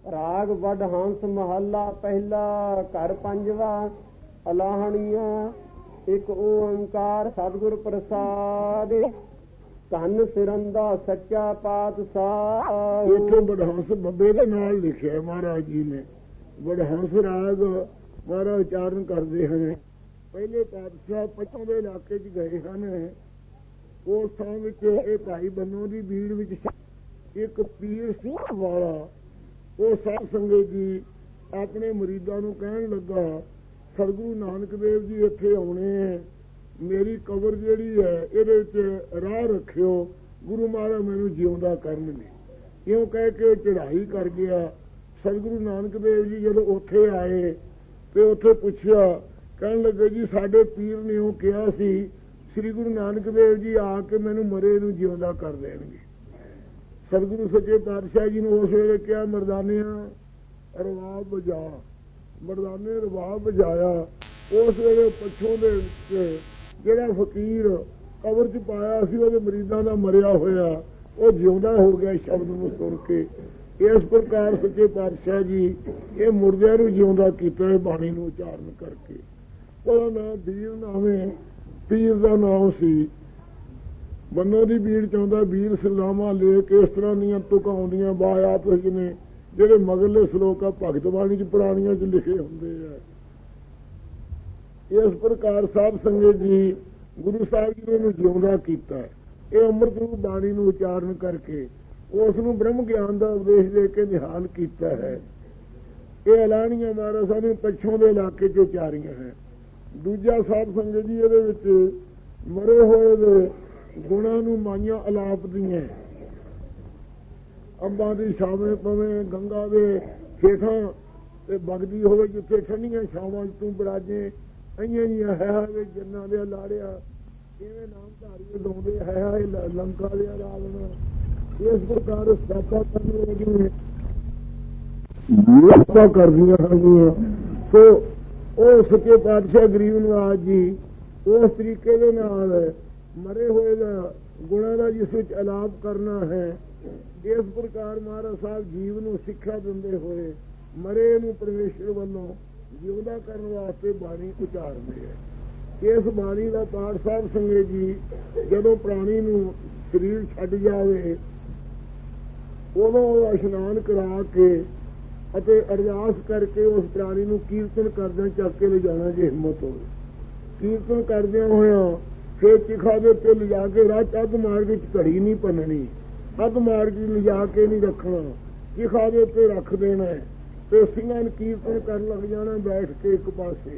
ਰਾਗ ਵੱਡ ਹੰਸ ਮਹੱਲਾ ਪਹਿਲਾ ਘਰ ਪੰਜਵਾ ਅਲਾਹਣੀਆਂ। ਇੱਕ ਓੰਕਾਰ ਸਤਿਗੁਰ ਪ੍ਰਸਾਦਿ ਧੰਨ ਸਿਰੰਦਾ ਸੱਚਾ ਪਾਤਸ਼ਾਹ। ਇੱਥੇ ਵਡਹੰਸ ਬੱਬੇ ਦੇ ਨਾਲ ਲਿਖਿਆ ਮਹਾਰਾਜ ਜੀ ਨੇ। ਵਡਹੰਸ ਰਾਗ ਮਹਾਰਾਜ ਉਚਾਰਨ ਕਰਦੇ ਹਨ। ਪਹਿਲੇ ਪਾਤਸ਼ਾਹ ਪੱਛੋਂ ਦੇ ਇਲਾਕੇ 'ਚ ਗਏ ਹਨ। ਉਸ ਥਾਂ ਵਿੱਚ ਇਹ ਭਾਈ ਬੰਨੋ ਦੀ ਭੀੜ ਵਿੱਚ ਇੱਕ ਪੀਰ ਸਿੰਘ ਵਾਲਾ ਉਹ ਸਾਧ ਸੰਗਤ ਜੀ ਆਪਣੇ ਮੁਰੀਦਾਂ ਨੂੰ ਕਹਿਣ ਲੱਗਾ, ਸਤਿਗੁਰੂ ਨਾਨਕ ਦੇਵ ਜੀ ਇੱਥੇ ਆਉਣੇ ਹੈ, ਮੇਰੀ ਕਬਰ ਜਿਹੜੀ ਹੈ ਇਹਦੇ ਵਿੱਚ ਰਾਹ ਰੱਖਿਓ, ਗੁਰੂ ਮਹਾਰਾਜ ਮੈਨੂੰ ਜਿਉਂਦਾ ਕਰਨਗੇ। ਇਉਂ ਕਹਿ ਕੇ ਚੜ੍ਹਾਈ ਕਰ ਗਿਆ। ਸਤਿਗੁਰੂ ਨਾਨਕ ਦੇਵ ਜੀ ਜਦੋਂ ਉੱਥੇ ਆਏ ਤੇ ਉੱਥੇ ਪੁੱਛਿਆ, ਕਹਿਣ ਲੱਗੇ ਜੀ ਸਾਡੇ ਪੀਰ ਨੇ ਉਹ ਕਿਹਾ ਸੀ ਸ੍ਰੀ ਗੁਰੂ ਨਾਨਕ ਦੇਵ ਜੀ ਆ ਕੇ ਮੈਨੂੰ ਮਰੇ ਨੂੰ ਜਿਉਂਦਾ ਕਰ ਦੇਣਗੇ। ਸਤਿਗੁਰੂ ਸੱਚੇ ਪਾਤਸ਼ਾਹ ਜੀ ਨੂੰ ਉਸ ਵੇਲੇ ਕਿਹਾ, ਮਰਦਾਨਿਆਂ ਰਬਾਬ ਵਜਾ। ਮਰਦਾਨੇ ਰਬਾਬ ਵਜਾਇਆ। ਉਸ ਵੇਲੇ ਪੱਛੋਂ ਦੇ ਜਿਹੜਾ ਫਕੀਰ ਕਬਰ 'ਚ ਪਾਇਆ ਸੀ ਉਹਦੇ ਮਰੀਜ਼ਾਂ ਦਾ ਮਰਿਆ ਹੋਇਆ ਉਹ ਜਿਉਂਦਾ ਹੋ ਗਿਆ ਸ਼ਬਦ ਨੂੰ ਸੁਣ ਕੇ। ਇਸ ਪ੍ਰਕਾਰ ਸੱਚੇ ਪਾਤਸ਼ਾਹ ਜੀ ਇਹ ਮੁਰਦਿਆਂ ਨੂੰ ਜਿਉਂਦਾ ਕੀਤਾ ਬਾਣੀ ਨੂੰ ਉਚਾਰਨ ਕਰਕੇ। ਉਹਦਾ ਨਾਮ ਵੀਰ ਨਾਵੇਂ ਪੀਰ ਦਾ ਨਾਮ ਸੀ। ਬੰਨੋ ਦੀ ਭੀੜ ਚਾਹੁੰਦਾ ਵੀਰ ਸਲਾਮਾ ਲੈ ਕੇ ਇਸ ਤਰ੍ਹਾਂ ਦੀਆਂ ਤੁਕਾਂ ਆਉਂਦੀਆਂ ਬਾਆਤ ਨੇ ਜਿਹੜੇ ਮਗਰਲੇ ਸਲੋਕ ਆ ਭਗਤ ਬਾਣੀ 'ਚ ਪੁਰਾਣੀਆਂ 'ਚ ਲਿਖੇ ਹੁੰਦੇ ਆ। ਇਸ ਪ੍ਰਕਾਰ ਸਾਧ ਸੰਗਤ ਜੀ ਗੁਰੂ ਸਾਹਿਬ ਜੀ ਨੇ ਉਹਨੂੰ ਜਿਉਂਦਾ ਕੀਤਾ। ਇਹ ਅੰਮ੍ਰਿਤ ਰੂਪ ਬਾਣੀ ਨੂੰ ਉਚਾਰਨ ਕਰਕੇ ਉਸ ਨੂੰ ਬ੍ਰਹਮ ਗਿਆਨ ਦਾ ਉਪਦੇਸ਼ ਦੇ ਕੇ ਨਿਹਾਲ ਕੀਤਾ ਹੈ। ਇਹ ਐਲਾਨੀਆਂ ਮਹਾਰਾਜ ਸਾਹਿਬ ਨੇ ਪੱਛੋਂ ਦੇ ਇਲਾਕੇ 'ਚ ਉਚਾਰੀਆਂ ਹੈ। ਦੂਜਾ ਸਾਧ ਸੰਗਤ ਜੀ ਇਹਦੇ ਵਿੱਚ ਮਰੇ ਹੋਏ ਦੇ ਗੁਣਾਂ ਨੂੰ ਮਾਈਆਂ ਅਲਾਪ ਦੀਆਂ। ਅੰਬਾਂ ਦੀ ਛਾਵੇਂ ਪਵੇਂ ਗੰਗਾ ਦੇ ਹੇਠਾਂ ਤੇ ਵਗਦੀ ਹੋਵੇ ਜਿੱਥੇ ਠੰਡੀਆਂ ਛਾਵਾਂ ਤੂੰ ਬਰਾਜੇ ਅਈਆਂ ਜੀਆਂ ਹੈ ਵੇ ਜੰਨਾਂ ਦੇ ਲਾੜਿਆ ਕਿਵੇਂ ਨਾਮ ਧਾਰੀ ਗਾਉਂਦੇ ਹੈ ਲੰਕਾ ਦੇ ਰਾਵਣ। ਇਸ ਪ੍ਰਕਾਰ ਸਥਾਪਾ ਕਰਦੀਆਂ ਹਨ। ਸੋ ਉਹ ਸੱਚੇ ਪਾਤਸ਼ਾਹ ਗਰੀਬ ਨਵਾਜ ਜੀ ਉਸ ਤਰੀਕੇ ਦੇ ਨਾਲ ਮਰੇ ਹੋਏ ਦਾ ਗੁਣਾਂ ਦਾ ਜਿਸ ਵਿੱਚ ਅਲਾਪ ਕਰਨਾ ਹੈ। ਇਸ ਪ੍ਰਕਾਰ ਮਹਾਰਾਜ ਸਾਹਿਬ ਜੀਵ ਨੂੰ ਸਿੱਖਿਆ ਦਿੰਦੇ ਹੋਏ ਮਰੇ ਨੂੰ ਪਰਮੇਸ਼ਰ ਵੱਲੋਂ ਜਿਉਂਦਾ ਕਰਨ ਵਾਸਤੇ ਬਾਣੀ ਉਚਾਰਦੇ ਹੈ। ਇਸ ਬਾਣੀ ਦਾ ਪਾਠ ਸਾਹਿਬ ਸੰਗਤ ਜੀ ਜਦੋਂ ਪ੍ਰਾਣੀ ਨੂੰ ਸਰੀਰ ਛੱਡ ਜਾਵੇ ਉਦੋਂ ਇਸ਼ਨਾਨ ਕਰਾ ਕੇ ਅਤੇ ਅਰਦਾਸ ਕਰਕੇ ਉਸ ਪ੍ਰਾਣੀ ਨੂੰ ਕੀਰਤਨ ਕਰਦਿਆਂ ਚੱਕ ਕੇ ਲਿਜਾਣਾ ਜੇ ਹਿੰਮਤ ਹੋਵੇ। ਕੀਰਤਨ ਕਰਦਿਆਂ ਹੋਇਆਂ ਫਿਰ ਚਿਖਾ ਦੇ ਉੱਤੇ ਲਿਜਾ ਕੇ ਰਾਹ ਅੱਧ ਮਾਰਗ ਵਿੱਚ ਘੜੀ ਨਹੀਂ ਭੰਨਣੀ, ਅੱਧ ਮਾਰਗ ਲਿਜਾ ਕੇ ਨਹੀਂ ਰੱਖਣਾ, ਚਿਖਾ ਦੇ ਉੱਤੇ ਰੱਖ ਦੇਣਾ ਤੇ ਸਿੰਘਾਂ ਨੂੰ ਕੀਰਤਨ ਕਰਨ ਲੱਗ ਜਾਣਾ ਬੈਠ ਕੇ ਇੱਕ ਪਾਸੇ।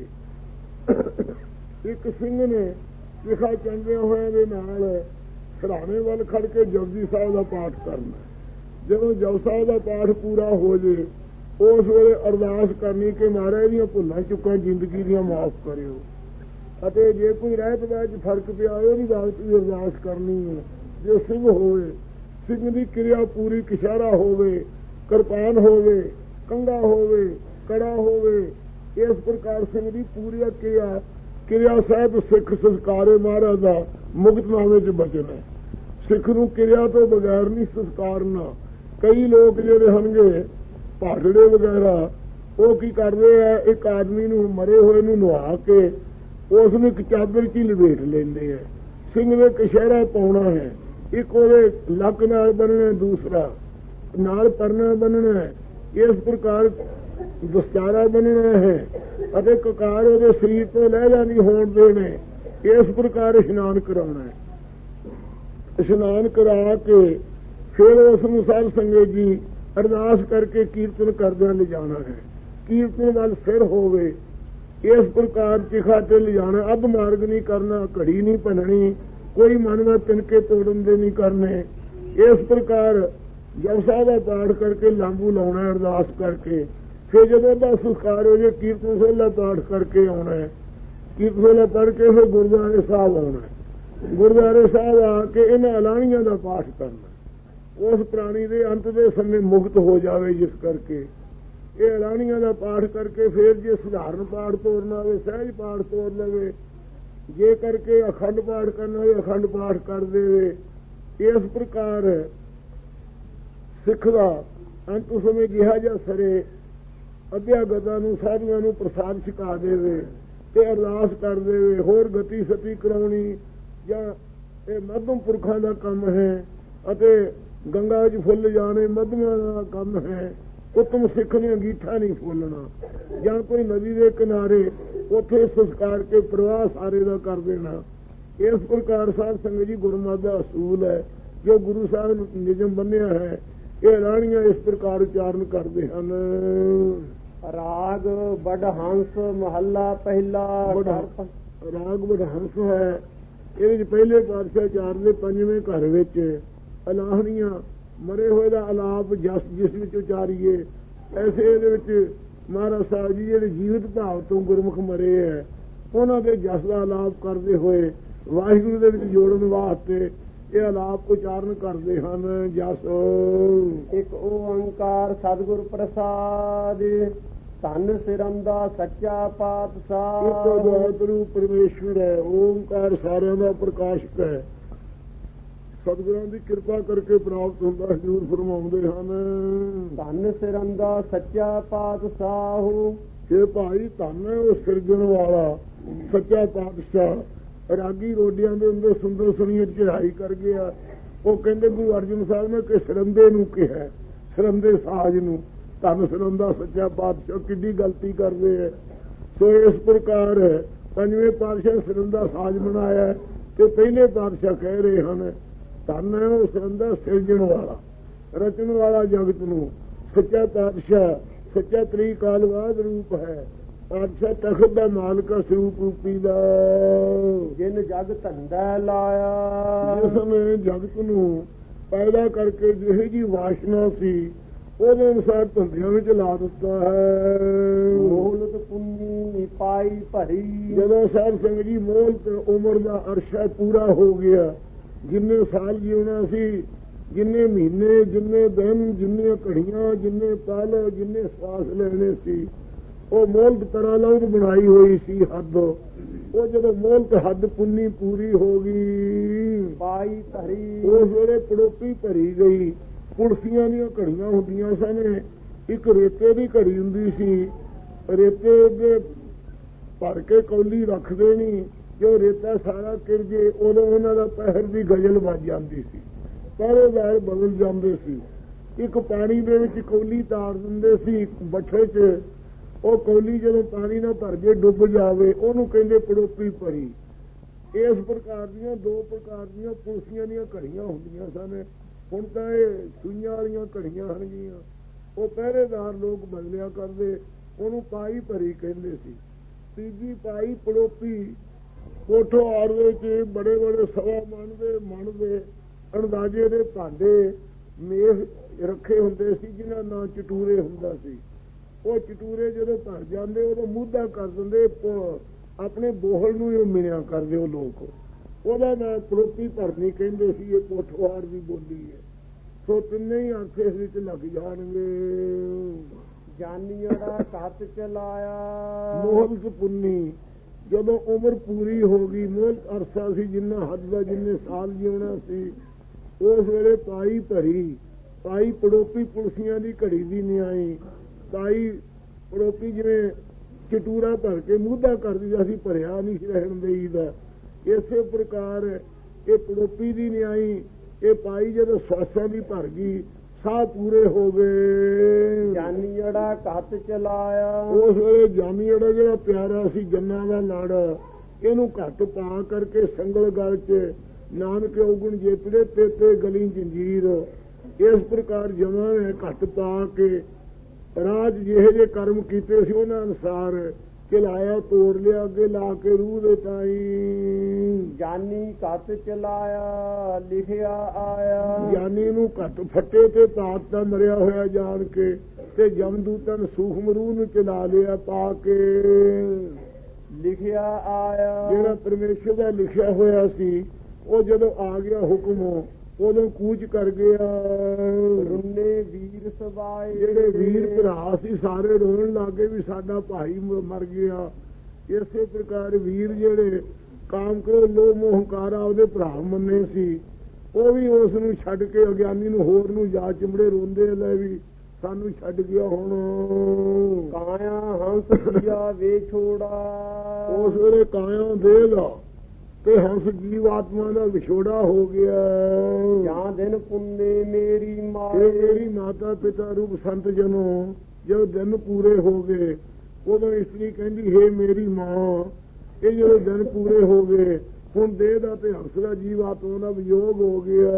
ਇੱਕ ਸਿੰਘ ਨੇ ਚਿਖਾ ਚੰਦਿਆਂ ਹੋਇਆਂ ਦੇ ਨਾਲ ਸਰਾਣੇ ਵੱਲ ਖੜ ਕੇ ਜਪਜੀ ਸਾਹਿਬ ਦਾ ਪਾਠ ਕਰਨਾ। ਜਦੋਂ ਜਪ ਸਾਹਿਬ ਦਾ ਪਾਠ ਪੂਰਾ ਹੋ ਜੇ ਉਸ ਵੇਲੇ ਅਰਦਾਸ ਕਰਨੀ ਕਿ ਮਹਾਰਾਜ ਦੀਆਂ ਭੁੱਲਾਂ ਚੁੱਕਾਂ ਜ਼ਿੰਦਗੀ ਦੀਆਂ ਮਾਫ਼ ਕਰਿਓ, ਅਤੇ ਜੇ ਕੋਈ ਰਹਿਤ ਵਿੱਚ ਫਰਕ ਪਿਆ ਉਹਦੀ ਬਾਬਤ ਵੀ ਅਰਦਾਸ ਕਰਨੀ ਹੈ। ਜੇ ਸਿੰਘ ਹੋਵੇ, ਸਿੰਘ ਦੀ ਕਿਰਿਆ ਪੂਰੀ ਕਸ਼ਹਿਰਾ ਹੋਵੇ, ਕਿਰਪਾਨ ਹੋਵੇ, ਕੰਗਾ ਹੋਵੇ, ਕੜਾ ਹੋਵੇ, ਇਸ ਪ੍ਰਕਾਰ ਸਿੰਘ ਦੀ ਪੂਰੀ ਕਿਰਿਆ ਸਾਹਿਬ ਸਿੱਖ ਸੰਸਕਾਰੇ ਮਹਾਰਾਜ ਦਾ ਮੁਕਤਨਾਮੇ 'ਚ ਬਚਣਾ। ਸਿੱਖ ਨੂੰ ਕਿਰਿਆ ਤੋਂ ਬਗੈਰ ਨਹੀਂ ਸੰਸਕਾਰਨਾ। ਕਈ ਲੋਕ ਜਿਹੜੇ ਹੋਣਗੇ ਭਾਗੜੇ ਵਗੈਰਾ ਉਹ ਕੀ ਕਰਦੇ ਆ, ਇੱਕ ਆਦਮੀ ਨੂੰ ਮਰੇ ਹੋਏ ਨੂੰ ਨਵਾ ਕੇ ਉਸ ਨੂੰ ਇੱਕ ਚਾਦਰ 'ਚ ਹੀ ਲਪੇਟ ਲੈਂਦੇ ਆ। ਸਿੰਘ ਨੇ ਕਸ਼ਹਿਰਾ ਪਾਉਣਾ ਹੈ, ਇੱਕ ਉਹਦੇ ਲੱਕ ਨਾਲ ਬੰਨਣਾ, ਦੂਸਰਾ ਨਾਲ ਪਰਨਾ ਬੰਨਣਾ ਹੈ। ਇਸ ਪ੍ਰਕਾਰ ਦਸਤਾਰਾ ਬੰਨਣਾ ਹੈ ਅਤੇ ਕਕਾਰ ਉਹਦੇ ਸਰੀਰ ਤੋਂ ਲੈ ਜਾਂਦੀ ਹੋਣ ਦੇਣੇ। ਇਸ ਪ੍ਰਕਾਰ ਇਸ਼ਨਾਨ ਕਰਾਉਣਾ ਹੈ। ਇਸ਼ਨਾਨ ਕਰਾ ਕੇ ਫਿਰ ਉਸ ਨੂੰ ਸਾਧ ਸੰਗਤ ਜੀ ਅਰਦਾਸ ਕਰਕੇ ਕੀਰਤਨ ਕਰਦਿਆਂ ਲਿਜਾਣਾ ਹੈ। ਕੀਰਤਨ ਵੱਲ ਸਿਰ ਹੋਵੇ ਇਸ ਪ੍ਰਕਾਰ ਚਿਖਾ ਤੇ ਲਿਜਾਣਾ। ਅੱਧ ਮਾਰਗ ਨਹੀਂ ਕਰਨਾ, ਘੜੀ ਨਹੀਂ ਭੰਨਣੀ, ਕੋਈ ਮਨ ਵਿੱਚ ਤਿਨਕੇ ਤੋੜਨ ਦੇ ਨਹੀਂ ਕਰਨੇ। ਇਸ ਪ੍ਰਕਾਰ ਜਪ ਸਾਹਿਬ ਦਾ ਪਾਠ ਕਰਕੇ ਲਾਂਬੂ ਲਾਉਣਾ ਅਰਦਾਸ ਕਰਕੇ। ਫਿਰ ਜਦੋਂ ਦਾ ਸੰਸਕਾਰ ਹੋ ਜੇ ਕੀਰਤਨ ਸੋਲਾ ਪਾਠ ਕਰਕੇ ਆਉਣਾ ਹੈ। ਕੀਰਤਨ ਸੋਲਾ ਪੜ੍ਹ ਕੇ ਫਿਰ ਗੁਰਦੁਆਰੇ ਸਾਹਿਬ ਆਉਣਾ। ਗੁਰਦੁਆਰੇ ਸਾਹਿਬ ਆ ਕੇ ਇਹਨਾਂ ਐਲਾਨੀਆਂ ਦਾ ਪਾਠ ਕਰਨਾ। ਉਸ ਪ੍ਰਾਣੀ ਦੇ ਅੰਤ ਦੇ ਸਮੇਂ ਮੁਕਤ ਹੋ ਜਾਵੇ। ਜਿਸ ਕਰਕੇ ਇਹ ਐਲਾਨੀਆਂ ਦਾ ਪਾਠ ਕਰਕੇ ਫਿਰ ਜੇ ਸਧਾਰਨ ਪਾਠ ਤੋਰਨਾ ਹੋਵੇ ਸਹਿਜ ਪਾਠ ਤੋਰ ਲਵੇ, ਜੇ ਕਰਕੇ ਅਖੰਡ ਪਾਠ ਕਰਨਾ ਹੋਵੇ ਅਖੰਡ ਪਾਠ ਕਰ ਦੇਵੇ। ਇਸ ਪ੍ਰਕਾਰ ਸਿੱਖ ਦਾ ਅੰਤ ਸਮੇਂ ਜਿਹਾ ਜਿਹਾ ਸਰੇ ਅੱਧਿਆ ਗਤਾਂ ਨੂੰ ਸਾਧੂਆਂ ਨੂੰ ਪ੍ਰਸਾਦ ਛਕਾ ਦੇਵੇ ਤੇ ਅਰਦਾਸ ਕਰ ਦੇਵੇ। ਹੋਰ ਗਤੀ ਸਤੀ ਕਰਾਉਣੀ ਜਾਂ ਇਹ ਮੱਧਮ ਪੁਰਖਾਂ ਦਾ ਕੰਮ ਹੈ ਅਤੇ ਗੰਗਾ 'ਚ ਫੁੱਲ ਜਾਣੇ ਮੱਧਮਾਂ ਦਾ ਕੰਮ ਹੈ। ਉੱਤਮ ਸਿੱਖ ਨੇ ਅੰਗੀਠਾ ਨਹੀਂ ਫੋਲਣਾ ਜਾਂ ਕੋਈ ਨਦੀ ਦੇ ਕਿਨਾਰੇ ਉੱਥੇ ਸੰਸਕਾਰ ਕੇ ਪ੍ਰਵਾਹ ਸਾਰੇ ਦਾ ਕਰ ਦੇਣਾ। ਇਸ ਪ੍ਰਕਾਰ ਸਾਧ ਸੰਗਤ ਜੀ ਗੁਰਮਤਿ ਦਾ ਅਸੂਲ ਹੈ ਜੋ ਗੁਰੂ ਸਾਹਿਬ ਨਿਯਮ ਬੰਨਿਆ ਹੈ। ਇਹ ਰਾਣੀਆਂ ਇਸ ਪ੍ਰਕਾਰ ਉਚਾਰਨ ਕਰਦੇ ਹਨ। ਰਾਗ ਬੜਹੰਸ ਮਹੱਲਾ ਪਹਿਲਾ। ਰਾਗ ਬੜਹੰਸ ਹੈ। ਇਹਦੇ 'ਚ ਪਹਿਲੇ ਪਾਤਸ਼ਾਹ ਚਾਰ ਦੇ ਪੰਜਵੇਂ ਘਰ ਵਿੱਚ ਅਲਾਹਣੀਆਂ ਮਰੇ ਹੋਏ ਦਾ ਅਲਾਪ ਜਸ ਜਿਸ ਵਿੱਚ ਉਚਾਰੀਏ ਐਸੇ ਇਹਦੇ ਵਿੱਚ ਮਹਾਰਾਜ ਸਾਹਿਬ ਜੀ ਜਿਹੜੇ ਜੀਵਤ ਭਾਵ ਤੋਂ ਗੁਰਮੁਖ ਮਰੇ ਹੈ ਉਹਨਾਂ ਦੇ ਜਸ ਦਾ ਅਲਾਪ ਕਰਦੇ ਹੋਏ ਵਾਹਿਗੁਰੂ ਦੇ ਵਿੱਚ ਜੋੜਨ ਵਾਸਤੇ ਇਹ ਅਲਾਪ ਉਚਾਰਨ ਕਰਦੇ ਹਨ। ਜਸ ਇੱਕ ਓੰਕਾਰ ਸਤਿਗੁਰ ਪ੍ਰਸਾਦ ਧੰਨ ਸਿਰੰਦਾ ਸੱਚਾ ਪਾਤਸ਼ਾਹ। ਇੱਕ ਅਦਵੈਤ ਰੂਪ ਪਰਮੇਸ਼ਵਰ ਹੈ। ਓੰਕਾਰ ਸਾਰਿਆਂ ਦਾ ਪ੍ਰਕਾਸ਼ਕ ਹੈ। ਸਤਿਗੁਰਾਂ ਦੀ ਕਿਰਪਾ ਕਰਕੇ ਪ੍ਰਾਪਤ ਹੁੰਦਾ ਹਜ਼ੂਰ ਫਰਮਾਉਂਦੇ ਹਨ। ਧੰਨ ਸਿਰੰਦਾ ਸੱਚਾ ਪਾਤਸ਼ਾਹ। ਇਹ ਭਾਈ ਧੰਨ ਹੈ ਉਹ ਸਿਰਜਣ ਵਾਲਾ ਸੱਚਾ ਪਾਤਸ਼ਾਹ। ਰਾਗੀ ਰੋਡਿਆਂ ਦੇ ਅੰਦਰ ਸੁੰਦਰ ਸੁਣੀਏ ਚੜਾਈ ਕਰ ਗਿਆ। ਉਹ ਕਹਿੰਦੇ ਗੁਰੂ ਅਰਜਨ ਸਾਹਿਬ ਨੇ ਕਿ ਸਿਰੰਦੇ ਨੂੰ ਕਿਹਾ, ਸਿਰੰਦੇ ਸਾਜ ਨੂੰ। ਧੰਨ ਸਿਰੰਦਾ ਸੱਚਾ ਪਾਤਸ਼ਾਹ ਕਿੱਡੀ ਗਲਤੀ ਕਰਦੇ ਹੈ। ਸੋ ਇਸ ਪ੍ਰਕਾਰ ਪੰਜਵੇਂ ਪਾਤਸ਼ਾਹ ਸਿਰੰਦਾ ਸਾਜ ਬਣਾਇਆ ਤੇ ਪਹਿਲੇ ਪਾਤਸ਼ਾਹ ਕਹਿ ਰਹੇ ਹਨ ਧੰਨ ਹੈ ਉਹ ਸਿਰੰਦਾ ਸਿਰਜਣ ਵਾਲਾ ਰਚਣ ਵਾਲਾ ਜਗਤ ਨੂੰ। ਸੱਚਾ ਪਾਤਸ਼ਾਹ ਸੱਚਾ ਤ੍ਰਿਕਾਲਵਾਦ ਰੂਪ ਹੈ। ਪਾਤਸ਼ਾਹ ਤਖਤ ਦਾ ਮਾਲਕ ਸਰੂਪ ਰੂਪੀ ਦਾ ਜਿਨ ਜਗ ਧੰਦਾ ਲਾਇਆ। ਜਿਸ ਨੇ ਜਗਤ ਨੂੰ ਪੈਦਾ ਕਰਕੇ ਜਿਹੀ ਜੀ ਵਾਸ਼ਨਾ ਸੀ ਉਹਦੇ ਅਨੁਸਾਰ ਧੰਦਿਆਂ ਵਿੱਚ ਲਾ ਦਿੱਤਾ ਹੈ। ਮੋਹਲਤ ਪੁੰਨੀ ਪਾਈ ਭਰੀ। ਜਦੋਂ ਸਾਧ ਸੰਗਤ ਜੀ ਮੋਹਲਤ ਉਮਰ ਦਾ ਅਰਸ਼ਾ ਪੂਰਾ ਹੋ ਗਿਆ, ਜਿੰਨੇ ਸਾਲ ਜਿਉਣਾ ਸੀ, ਜਿੰਨੇ ਮਹੀਨੇ, ਜਿੰਨੇ ਦਿਨ, ਜਿੰਨੀਆਂ ਘੜੀਆਂ, ਜਿੰਨੇ ਪਲ, ਜਿੰਨੇ ਸਵਾਸ ਲੈਣੇ ਸੀ ਉਹ ਮੋਹਲਤ ਪਰਾਲੰਘ ਬਣਾਈ ਹੋਈ ਸੀ ਹੱਦ। ਉਹ ਜਦੋਂ ਮੋਹਲਤ ਹੱਦ ਪੁੰਨੀ ਪੂਰੀ ਹੋ ਗਈ ਪਾਈ ਭਰੀ ਉਸ ਵੇਲੇ ਪੜੋਪੀ ਭਰੀ ਗਈ। ਪੁੜਸੀਆਂ ਦੀਆਂ ਘੜੀਆਂ ਹੁੰਦੀਆਂ ਸਨ। ਇੱਕ ਰੇਤੇ ਦੀ ਘੜੀ ਹੁੰਦੀ ਸੀ। ਰੇਤੇ ਦੇ ਭਰ ਕੇ ਕੌਲੀ ਰੱਖਦੇ ਨਹੀਂ। ਜੋ ਰੇਤਾ ਸਾਰਾ ਕਿਰ ਜੇ ਉਦੋਂ ਉਹਨਾਂ ਦਾ ਪਹਿਰ ਦੀ ਗਜ਼ਲ ਵੱਜ ਜਾਂਦੀ ਸੀ। ਪਹਿਰੇਦਾਰ ਬਦਲ ਜਾਂਦੇ ਸੀ। ਇੱਕ ਪਾਣੀ ਦੇ ਵਿੱਚ ਕੌਲੀ ਤਾਰ ਦਿੰਦੇ ਸੀ ਬੱਠੇ 'ਚ। ਉਹ ਕੌਲੀ ਜਦੋਂ ਪਾਣੀ ਨਾਲ ਭਰ ਕੇ ਡੁੱਬ ਜਾਵੇ ਉਹਨੂੰ ਕਹਿੰਦੇ ਪੜੋਪੀ ਭਰੀ। ਇਸ ਪ੍ਰਕਾਰ ਦੀਆਂ ਦੋ ਪ੍ਰਕਾਰ ਦੀਆਂ ਪੁਲਸੀਆਂ ਦੀਆਂ ਘੜੀਆਂ ਹੁੰਦੀਆਂ ਸਨ। ਹੁਣ ਤਾਂ ਇਹ ਸੂਈਆਂ ਵਾਲੀਆਂ ਘੜੀਆਂ ਹਨਗੀਆਂ। ਉਹ ਪਹਿਰੇਦਾਰ ਲੋਕ ਬਦਲਿਆ ਕਰਦੇ। ਉਹਨੂੰ ਪਾਈ ਭਰੀ ਕਹਿੰਦੇ ਸੀ। ਤੀਜੀ ਪਾਈ ਪੜੋਪੀ। ਕੋਠੋ ਆੜ ਵਿੱਚ ਬੜੇ ਬੜੇ ਸਵਾ ਮਣ ਦੇ ਅੰਦਾਜ਼ੇ ਦੇ ਭਾਂਡੇ ਮੇਜ਼ ਰੱਖੇ ਹੁੰਦੇ ਸੀ ਜਿਹਨਾਂ ਨਾਂ ਚਟੂਰੇ ਹੁੰਦਾ ਸੀ। ਉਹ ਚਟੂਰੇ ਜਦੋਂ ਭਰ ਜਾਂਦੇ ਉਦੋਂ ਮੂਧਾ ਕਰ ਦਿੰਦੇ। ਆਪਣੇ ਬੋਹਲ ਨੂੰ ਹੀ ਮਿਲਿਆ ਕਰਦੇ ਉਹ ਲੋਕ। ਉਹਦਾ ਨਾਂ ਪੜੋਪੀ ਭਰਨੀ ਕਹਿੰਦੇ ਸੀ। ਇਹ ਕੋਠਵਾੜ ਦੀ ਬੋਲੀ ਹੈ। ਸੋ ਤਿੰਨੇ ਹੀ ਅੱਖ ਇਸ ਵਿੱਚ ਲੱਗ ਜਾਣਗੇ। ਜਾਨੀੜਾ ਕੱਤ ਚਲਾਇਆ। ਮੋਹਲਤ ਪੁੰਨੀ ਜਦੋਂ ਉਮਰ ਪੂਰੀ ਹੋ ਗਈ, ਮੋਹਲਤ ਅਰਸਾ ਸੀ ਜਿੰਨਾ ਹੱਦ ਦਾ ਜਿੰਨੇ ਸਾਲ ਜਿਉਣਾ ਸੀ, ਉਸ ਵੇਲੇ ਪਾਈ ਭਰੀ। ਪਾਈ ਪੜੋਪੀ ਪੁਲਸੀਆਂ ਦੀ ਘੜੀ ਦੀ ਨਿਆਈ। ਪਾਈ ਪੜੋਪੀ ਜਿਵੇਂ ਚਟੂਰਾ ਭਰ ਕੇ ਮੂਧਾ ਕਰ ਦਿੰਦਾ ਸੀ, ਭਰਿਆ ਨਹੀਂ ਸੀ ਰਹਿਣ ਦੇਈਦਾ। ਇਸੇ ਪ੍ਰਕਾਰ ਇਹ ਪੜੋਪੀ ਦੀ ਨਿਆਈ। ਇਹ ਪਾਈ ਜਦੋਂ ਸਵਾਸਾਂ ਦੀ ਭਰ ਗਈ, ਸਾਹ ਪੂਰੇ ਹੋ ਗਏ। ਜਾਨੀੜਾ ਕੱਤ ਚਲਾਇਆ। ਉਸ ਵੇਲੇ ਜਾਨੀੜਾ ਜਿਹੜਾ ਪਿਆਰਾ ਸੀ ਜੰਨਾਂ ਦਾ ਲੜ, ਇਹਨੂੰ ਘੱਟ ਪਾ ਕਰਕੇ ਸੰਗਲ ਗਲ 'ਚ ਨਾਨਕ ਔਗਣ ਜੇਤੜੇ ਤੇ ਗਲੀ ਜੰਜੀਰ। ਇਸ ਪ੍ਰਕਾਰ ਜਮਾਂ ਨੇ ਘੱਟ ਪਾ ਕੇ ਰਾਜ ਜਿਹੇ ਜਿਹੇ ਕਰਮ ਕੀਤੇ ਸੀ ਉਹਨਾਂ ਅਨੁਸਾਰ ਚਲਾਇਆ, ਤੋੜ ਲਿਆ, ਅੱਗੇ ਲਾ ਕੇ ਰੂਹ ਦੇ ਤਾਈ। ਜਾਨੀ ਕੱਤ ਚਲਾਇਆ ਲਿਖਿਆ ਆਇਆ। ਜਾਨੀ ਨੂੰ ਘੱਟ ਫੱਟੇ ਤੇ ਤਾਤ ਦਾ ਮਰਿਆ ਹੋਇਆ ਜਾਣ ਕੇ ਤੇ ਜਮਦੂਤਾਂ ਨੇ ਸੂਖਮ ਰੂਹ ਨੂੰ ਚਲਾ ਲਿਆ ਪਾ ਕੇ। ਲਿਖਿਆ ਆਇਆ ਜਿਹੜਾ ਪਰਮੇਸ਼ਰ ਦਾ ਲਿਖਿਆ ਹੋਇਆ ਸੀ ਉਹ ਜਦੋਂ ਆ ਗਿਆ ਹੁਕਮ ਉਦੋਂ ਕੂਚ ਕਰ ਗਿਆ। ਰੁੰਨੇ ਵੀਰ ਸਵਾਏ। ਜਿਹੜੇ ਵੀਰ ਭਰਾ ਸੀ ਸਾਰੇ ਰੋਣ ਲੱਗੇ ਵੀ ਸਾਡਾ ਭਾਈ ਮਰ ਗਿਆ। ਇਸੇ ਪ੍ਰਕਾਰ ਵੀਰ ਜਿਹੜੇ ਕਾਮ ਕਰੋ ਲੋਭ ਮੋਹ ਹੰਕਾਰਾ ਉਹਦੇ ਭਰਾ ਮੰਨੇ ਸੀ, ਉਹ ਵੀ ਉਸ ਨੂੰ ਛੱਡ ਕੇ ਅਗਿਆਨੀ ਨੂੰ ਹੋਰ ਨੂੰ ਜਾ ਚਿੰਬੜੇ ਰੋਂਦੇ ਲੈ ਵੀ ਸਾਨੂੰ ਛੱਡ ਗਿਆ ਹੁਣ। ਕਾਇਆ ਹੰਸ ਜੀਆ ਵੇ ਛੋੜਾ, ਉਸ ਵੇਲੇ ਕਾਇਆ ਦੇਗਾ ਤੇ ਹੰਸ ਜੀਵ ਆਤਮਾ ਦਾ ਵਿਛੋੜਾ ਹੋ ਗਿਆ। ਜਾਂ ਦਿਨ ਪੁੰਨੇ ਮੇਰੀ ਮਾਏ, ਮੇਰੀ ਮਾਤਾ ਪਿਤਾ ਰੂਪ ਸੰਤ ਜਨੋ ਜਦੋਂ ਦਿਨ ਪੂਰੇ ਹੋ ਗਏ ਉਦੋਂ ਇਸਤਰੀ ਕਹਿੰਦੀ ਹੈ ਮੇਰੀ ਮਾਂ, ਇਹ ਜਦੋਂ ਦਿਨ ਪੂਰੇ ਹੋ ਗਏ ਹੁਣ ਦੇਹ ਦਾ ਤੇ ਹੰਸ ਦਾ ਜੀਵ ਆਤਮਾ ਦਾ ਵਿਯੋਗ ਹੋ ਗਿਆ।